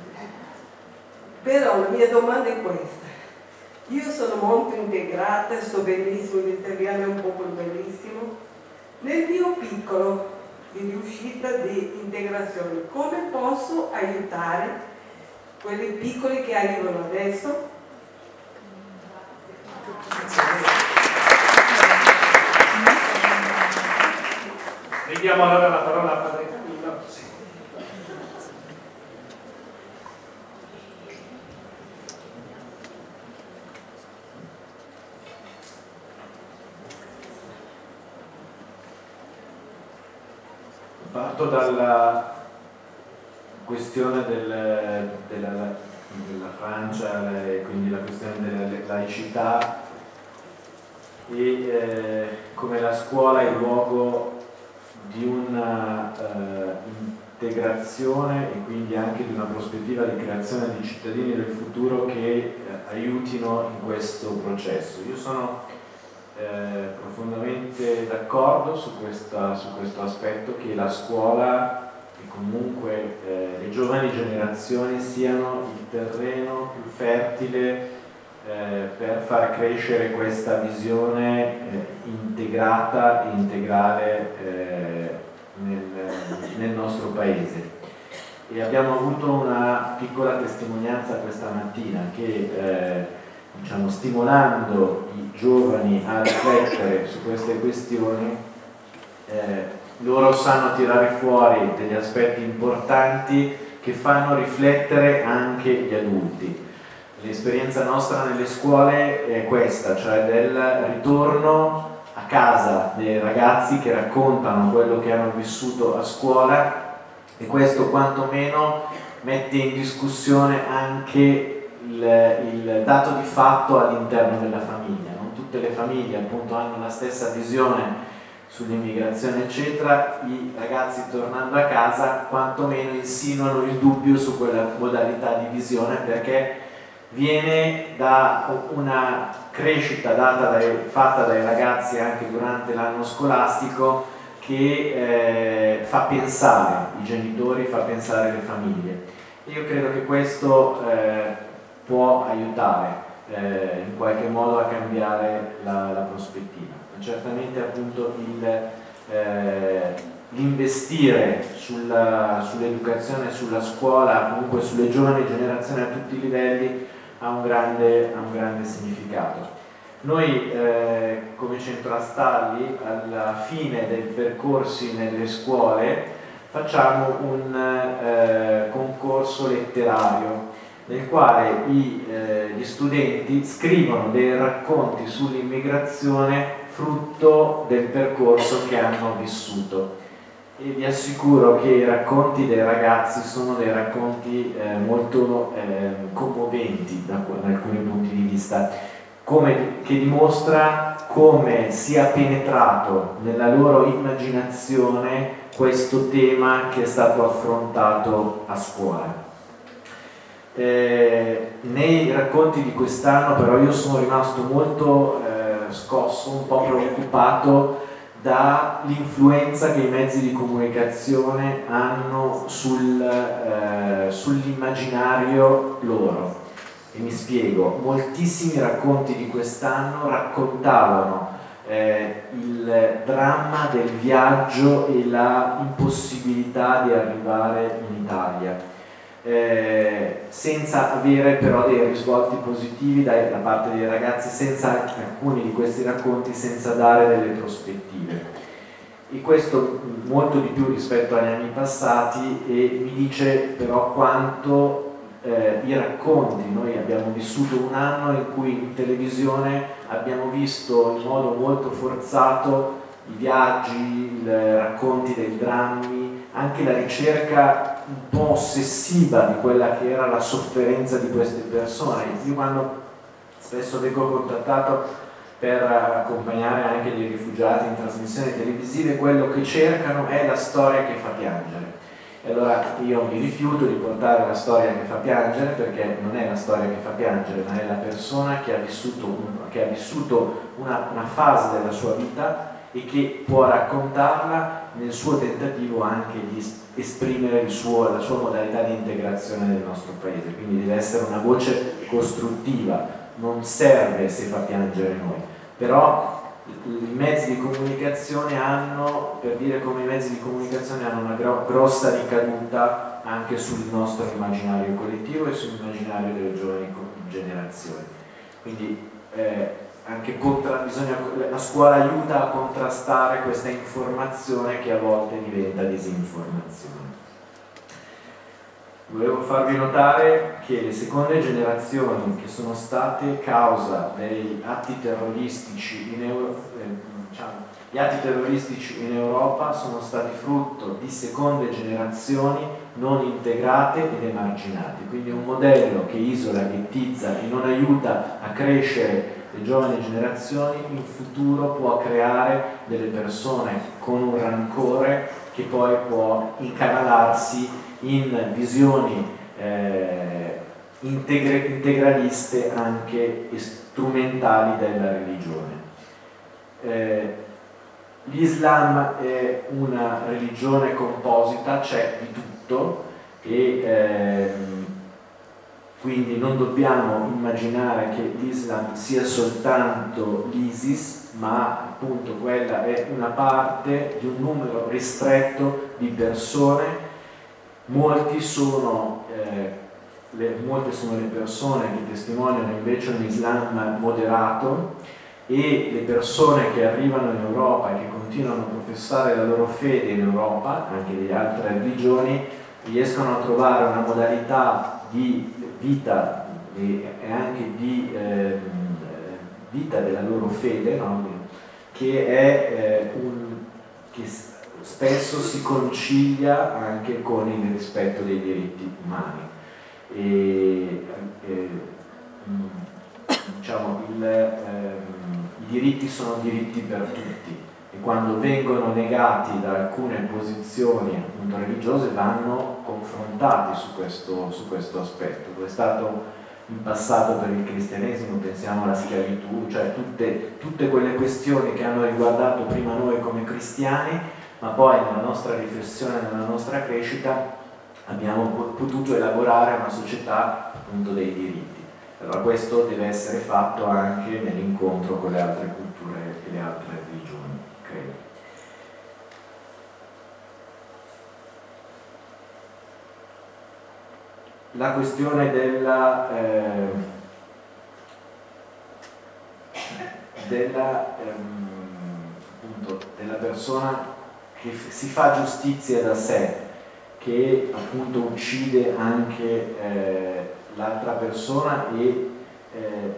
Però la mia domanda è questa. Io sono molto integrata, sto benissimo, l'italiano è un popolo bellissimo. Nel mio piccolo di riuscita di integrazione, come posso aiutare quelli piccoli che arrivano adesso? Ridiamo allora la parola a Padre Camillo. Sì. Parto dalla questione del, della, della Francia, e quindi la questione della laicità e eh, come la scuola è il luogo di una eh, integrazione e quindi anche di una prospettiva di creazione di cittadini del futuro che eh, aiutino in questo processo. Io sono eh, profondamente d'accordo su, questa, su questo aspetto, che la scuola e comunque eh, le giovani generazioni siano il terreno più fertile Eh, per far crescere questa visione eh, integrata e integrale eh, nel, nel nostro paese. E abbiamo avuto una piccola testimonianza questa mattina che eh, diciamo, stimolando i giovani a riflettere su queste questioni, eh, loro sanno tirare fuori degli aspetti importanti che fanno riflettere anche gli adulti. L'esperienza nostra nelle scuole è questa, cioè del ritorno a casa dei ragazzi che raccontano quello che hanno vissuto a scuola, e questo quantomeno mette in discussione anche il, il dato di fatto all'interno della famiglia. Non tutte le famiglie appunto hanno la stessa visione sull'immigrazione eccetera. I ragazzi tornando a casa quantomeno insinuano il dubbio su quella modalità di visione, perché viene da una crescita data dai, fatta dai ragazzi anche durante l'anno scolastico che eh, fa pensare i genitori, fa pensare le famiglie. Io credo che questo eh, può aiutare eh, in qualche modo a cambiare la, la prospettiva. Certamente appunto il, eh, l'investire sulla, sull'educazione, sulla scuola, comunque sulle giovani generazioni a tutti i livelli ha un grande, ha un grande significato. Noi eh, come Centro Astalli alla fine dei percorsi nelle scuole facciamo un eh, concorso letterario nel quale i, eh, gli studenti scrivono dei racconti sull'immigrazione frutto del percorso che hanno vissuto. E vi assicuro che i racconti dei ragazzi sono dei racconti eh, molto eh, commoventi da, da alcuni punti di vista, come, che dimostra come sia penetrato nella loro immaginazione questo tema che è stato affrontato a scuola. Eh, nei racconti di quest'anno però io sono rimasto molto eh, scosso, un po' preoccupato dall'influenza che i mezzi di comunicazione hanno sul, eh, sull'immaginario loro. E mi spiego, moltissimi racconti di quest'anno raccontavano eh, il dramma del viaggio e la impossibilità di arrivare in Italia. Eh, senza avere però dei risvolti positivi da, da parte dei ragazzi, senza alcuni di questi racconti senza dare delle prospettive, e questo molto di più rispetto agli anni passati, e mi dice però quanto eh, i racconti, noi abbiamo vissuto un anno in cui in televisione abbiamo visto in modo molto forzato i viaggi, i racconti dei drammi, anche la ricerca un po' ossessiva di quella che era la sofferenza di queste persone. Io quando spesso vengo contattato per accompagnare anche dei rifugiati in trasmissioni televisive, quello che cercano è la storia che fa piangere. E allora io mi rifiuto di portare la storia che fa piangere, perché non è la storia che fa piangere, ma è la persona che ha vissuto, un, che ha vissuto una, una fase della sua vita e che può raccontarla nel suo tentativo anche di esprimere il suo, la sua modalità di integrazione nel nostro paese. Quindi deve essere una voce costruttiva, non serve se fa piangere noi, però i mezzi di comunicazione hanno, per dire come i mezzi di comunicazione hanno una gro- grossa ricaduta anche sul nostro immaginario collettivo e sull'immaginario delle giovani generazioni. Quindi eh, anche contra, bisogna, la scuola aiuta a contrastare questa informazione che a volte diventa disinformazione. Volevo farvi notare che le seconde generazioni che sono state causa degli atti terroristici in Europa, eh, diciamo, gli atti terroristici in Europa sono stati frutto di seconde generazioni non integrate ed emarginate, quindi un modello che isola, ghettizza e non aiuta a crescere le giovani generazioni in futuro può creare delle persone con un rancore che poi può incanalarsi in visioni eh, integre, integraliste anche strumentali della religione. Eh, L'Islam è una religione composita, c'è di tutto e ehm, quindi non dobbiamo immaginare che l'Islam sia soltanto l'ISIS, ma appunto quella è una parte di un numero ristretto di persone. Molti sono, eh, le, molte sono le persone che testimoniano invece un Islam moderato, e le persone che arrivano in Europa e che continuano a professare la loro fede in Europa, anche di altre religioni, riescono a trovare una modalità di vita e anche di eh, vita della loro fede, no? che è eh, un che spesso si concilia anche con il rispetto dei diritti umani. E, eh, diciamo, il, eh, i diritti sono diritti per tutti e quando vengono negati da alcune posizioni appunto religiose vanno confrontati su questo, su questo aspetto. Lo è stato in passato per il cristianesimo, pensiamo alla schiavitù, cioè tutte, tutte quelle questioni che hanno riguardato prima noi come cristiani, ma poi nella nostra riflessione, nella nostra crescita abbiamo potuto elaborare una società appunto dei diritti. Allora questo deve essere fatto anche nell'incontro con le altre culture e le altre religioni, credo. La questione della, eh, della, ehm, appunto, della persona che si fa giustizia da sé, che appunto uccide anche eh, l'altra persona e eh,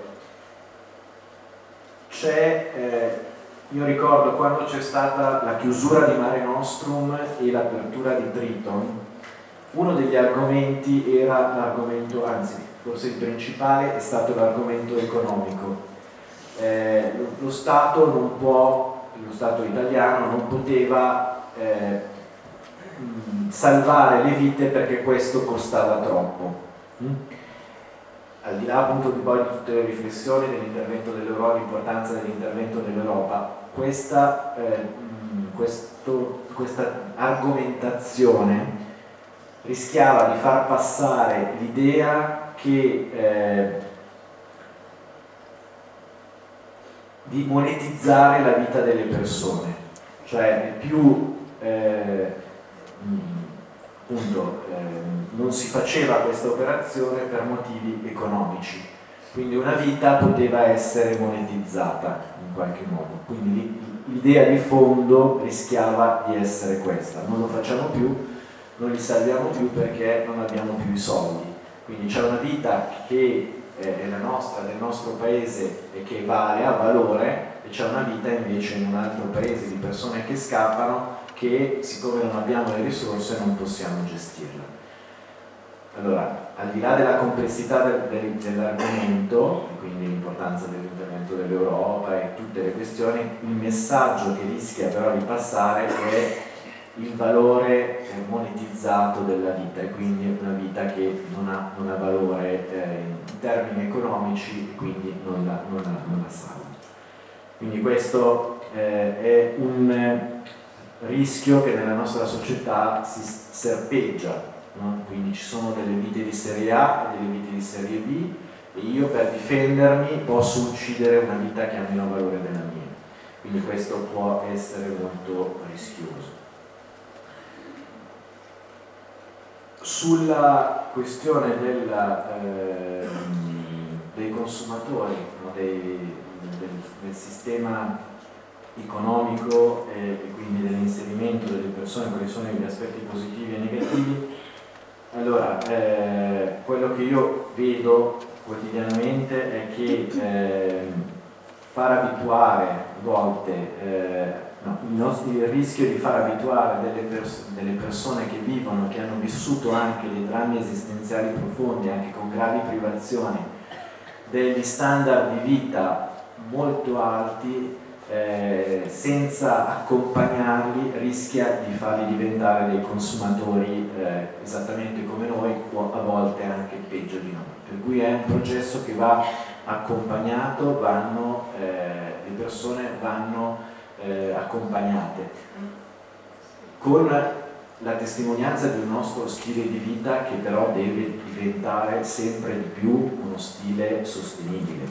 c'è, eh, io ricordo quando c'è stata la chiusura di Mare Nostrum e l'apertura di Triton, uno degli argomenti era l'argomento, anzi forse il principale è stato l'argomento economico. Eh, lo, lo Stato non può, lo Stato italiano non poteva eh, mh, salvare le vite perché questo costava troppo. Mm? Al di là appunto di poi di tutte le riflessioni dell'intervento dell'Europa, l'importanza dell'intervento dell'Europa, questa, eh, questo, questa argomentazione rischiava di far passare l'idea che eh, di monetizzare la vita delle persone, cioè più eh, appunto eh, non si faceva questa operazione per motivi economici, quindi una vita poteva essere monetizzata in qualche modo, quindi l'idea di fondo rischiava di essere questa: non lo facciamo più, non li salviamo più perché non abbiamo più i soldi, quindi c'è una vita che è la nostra, del nostro paese e che vale, ha valore, e c'è una vita invece in un altro paese di persone che scappano che, siccome non abbiamo le risorse, non possiamo gestirla. Allora, al di là della complessità del, del, dell'argomento, e quindi l'importanza dell'intervento dell'Europa e tutte le questioni, il messaggio che rischia però di passare è il valore monetizzato della vita, e quindi una vita che non ha, non ha valore eh, in termini economici, e quindi non la, non la, non la salva. Quindi questo eh, è un rischio che nella nostra società si serpeggia, no? Quindi ci sono delle vite di serie A e delle vite di serie B, e io per difendermi posso uccidere una vita che ha meno valore della mia. Quindi questo può essere molto rischioso. Sulla questione della, eh, dei consumatori, no? dei, del, del sistema economico e, e quindi dell'inserimento delle persone, quali sono gli aspetti positivi e negativi, allora eh, quello che io vedo quotidianamente è che eh, far abituare a volte eh, no, il, nostro, il rischio di far abituare delle, pers- delle persone che vivono, che hanno vissuto anche dei drammi esistenziali profondi, anche con gravi privazioni, degli standard di vita molto alti, eh, senza accompagnarli rischia di farli diventare dei consumatori eh, esattamente come noi, o a volte anche peggio di noi. Per cui è un processo che va accompagnato, vanno, eh, le persone vanno eh, accompagnate con la testimonianza di un nostro stile di vita che però deve diventare sempre di più uno stile sostenibile.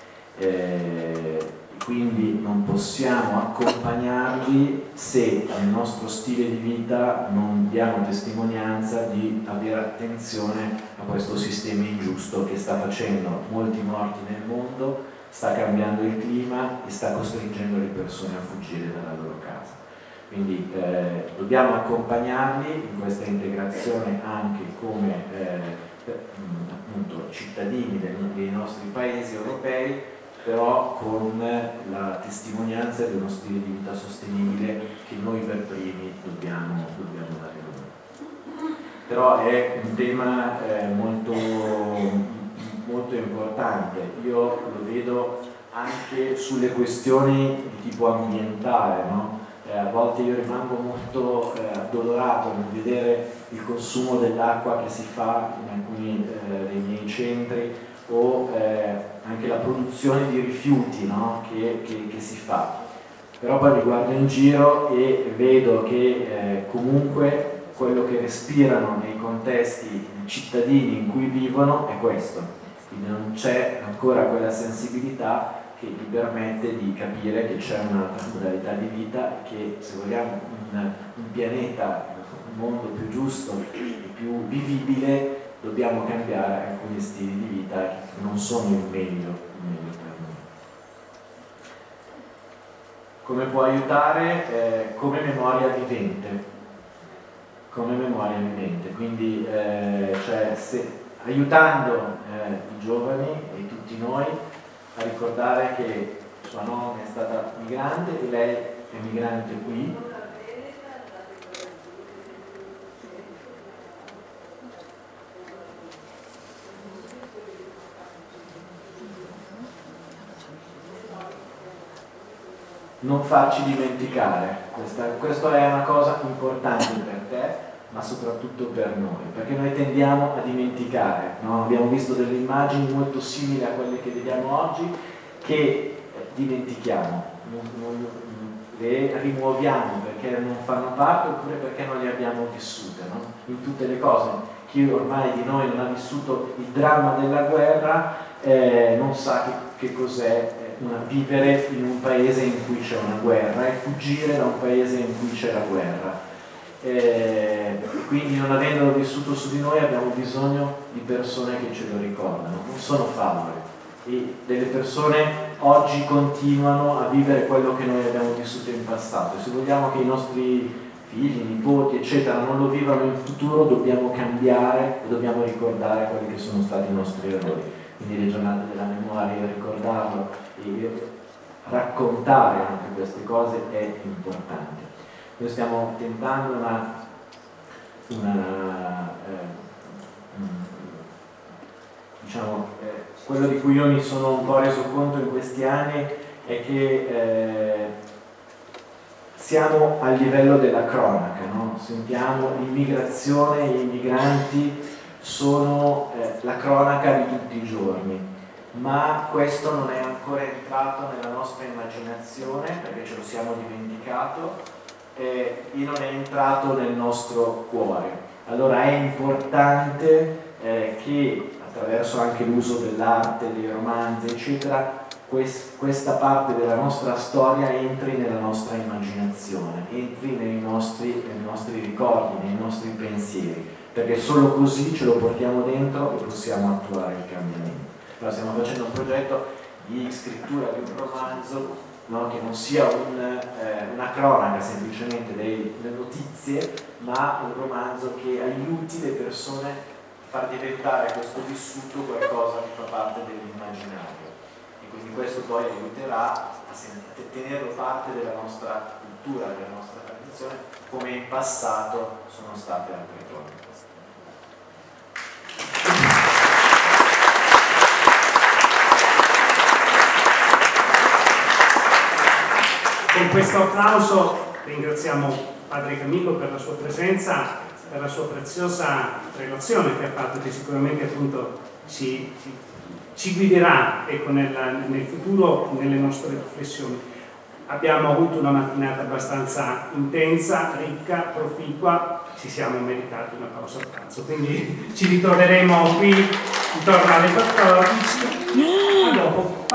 Eh, quindi non possiamo accompagnarli se nel nostro stile di vita non diamo testimonianza di avere attenzione a questo sistema ingiusto che sta facendo molti morti nel mondo, sta cambiando il clima e sta costringendo le persone a fuggire dalla loro casa. Quindi eh, dobbiamo accompagnarli in questa integrazione anche come eh, appunto cittadini dei, dei nostri paesi europei, però con la testimonianza di uno stile di vita sostenibile che noi per primi dobbiamo, dobbiamo dare loro. Però è un tema eh, molto, molto importante. Io lo vedo anche sulle questioni di tipo ambientale, no? Eh, a volte io rimango molto eh, addolorato nel vedere il consumo dell'acqua che si fa in alcuni eh, dei miei centri, o eh, anche la produzione di rifiuti, no? che, che, che si fa. Però poi mi guardo in giro e vedo che eh, comunque quello che respirano nei contesti cittadini in cui vivono è questo. Quindi non c'è ancora quella sensibilità che gli permette di capire che c'è un'altra modalità di vita, che se vogliamo un, un pianeta, un mondo più giusto e più vivibile, dobbiamo cambiare alcuni stili di vita che non sono il meglio, il meglio per noi. Come può aiutare? Eh, come memoria vivente, come memoria vivente, quindi eh, cioè se, aiutando eh, i giovani e tutti noi a ricordare che sua nonna è stata migrante e lei è migrante qui. Non farci dimenticare, questa, questa è una cosa importante per te, ma soprattutto per noi, perché noi tendiamo a dimenticare, no? Abbiamo visto delle immagini molto simili a quelle che vediamo oggi, che dimentichiamo, non, non, le rimuoviamo perché non fanno parte oppure perché non le abbiamo vissute, no? In tutte le cose, chi ormai di noi non ha vissuto il dramma della guerra eh, non sa che, che cos'è una, vivere in un paese in cui c'è una guerra e fuggire da un paese in cui c'è la guerra. Eh, quindi non avendolo vissuto su di noi abbiamo bisogno di persone che ce lo ricordano, non sono favole, e delle persone oggi continuano a vivere quello che noi abbiamo vissuto in passato, e se vogliamo che i nostri figli, nipoti eccetera non lo vivano in futuro dobbiamo cambiare e dobbiamo ricordare quelli che sono stati i nostri errori. Quindi le giornate della memoria, ricordarlo e raccontare anche queste cose è importante. Noi stiamo tentando una, una eh, diciamo, eh, quello di cui io mi sono un po' reso conto in questi anni è che eh, siamo al livello della cronaca, no? Sentiamo l'immigrazione e i migranti sono eh, la cronaca di tutti i giorni, ma questo non è ancora entrato nella nostra immaginazione perché ce lo siamo dimenticato eh, e non è entrato nel nostro cuore. Allora è importante eh, che attraverso anche l'uso dell'arte, dei romanzi, eccetera, quest- questa parte della nostra storia entri nella nostra immaginazione, entri nei nostri, nei nostri ricordi, nei nostri pensieri, perché solo così ce lo portiamo dentro e possiamo attuare il cambiamento. Allora stiamo facendo un progetto di scrittura di un romanzo, no, che non sia un, eh, una cronaca semplicemente dei, delle notizie, ma un romanzo che aiuti le persone a far diventare questo vissuto qualcosa che fa parte dell'immaginario. E quindi questo poi aiuterà a, a tenerlo parte della nostra cultura, della nostra tradizione, come in passato sono state altre cronache. Con questo applauso ringraziamo Padre Camillo per la sua presenza, per la sua preziosa relazione che ha fatto, che sicuramente appunto ci, ci, ci guiderà ecco, nel, nel futuro nelle nostre riflessioni. Abbiamo avuto una mattinata abbastanza intensa, ricca, proficua, ci siamo meritati una pausa pranzo, quindi ci ritroveremo qui intorno alle quattordici. A dopo.